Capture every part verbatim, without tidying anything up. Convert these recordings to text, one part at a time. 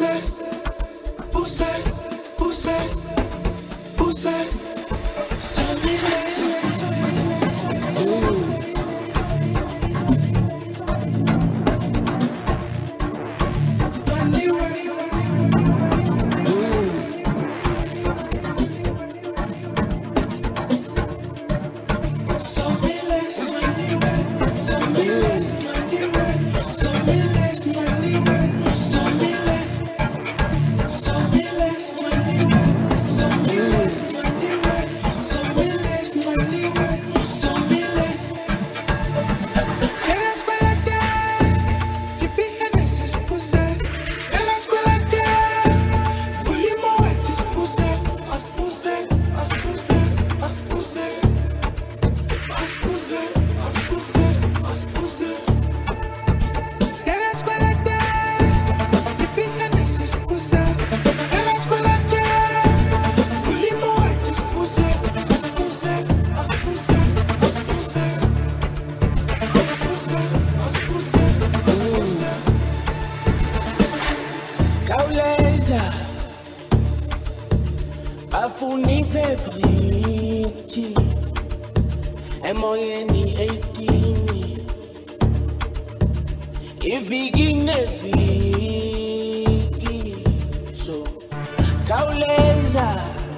Bafuni favorite emoyeni eighteen Ivigi nevigi so kauleza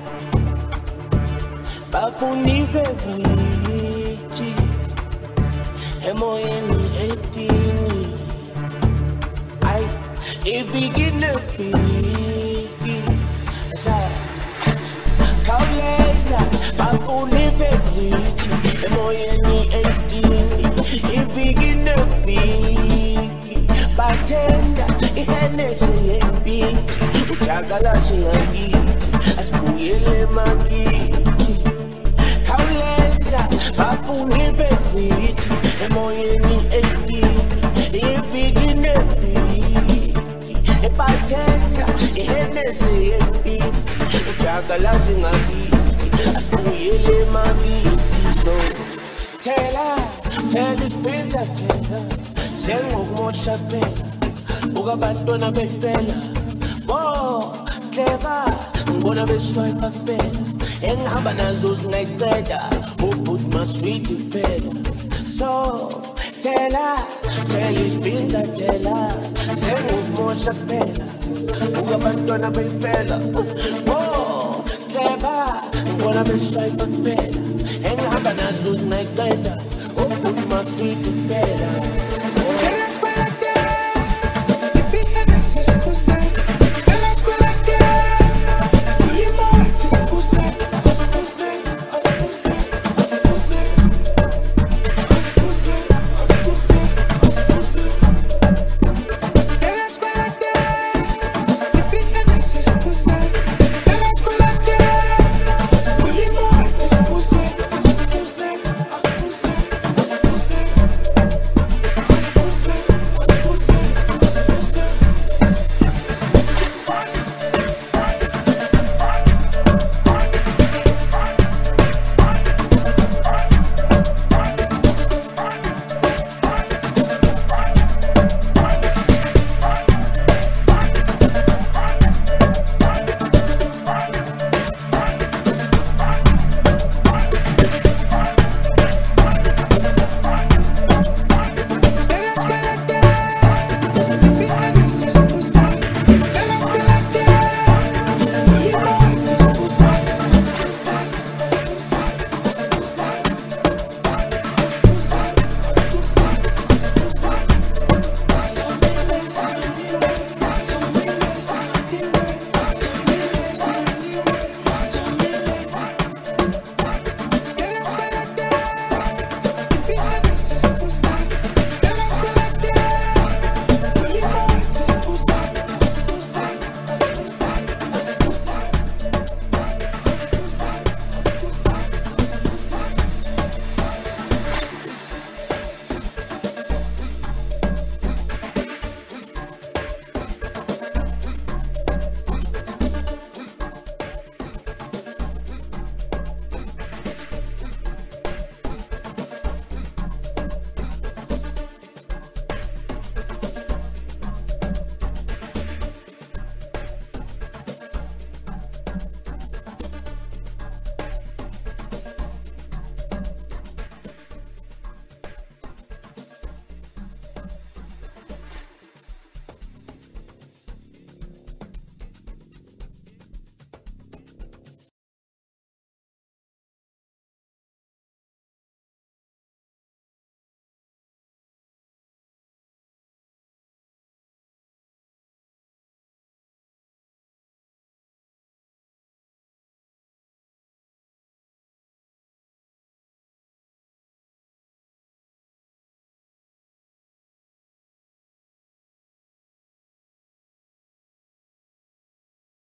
Bafuni favorite emoyeni eighteen Ay Ivigi nevigi sa Kauleza, bafuni favorite, emoyeni eighteen, ifiki nefiki, batenda, ihenese yempinti, uchakala singakiti, asibuyele makiti. Kauleza, bafuni favorite, emoyeni eighteen, ifiki nefiki, batenda, ihenese yempinti, uchakala singakiti, asibuyele makiti. So tela, tela ispinta tela, sengokumosha phela, ukabantwana befela. Bo, clever, ngibona beswipe kuphela, engihamba nazo zingayiqeda, ubut masweet phela. So tela, tela ispinta tela, sengokumosha phela, ukabantwana befela. Bo, clever, ngibona beswipe kuphela, engihamba nazo zingayiqeda, ubut masweet phela.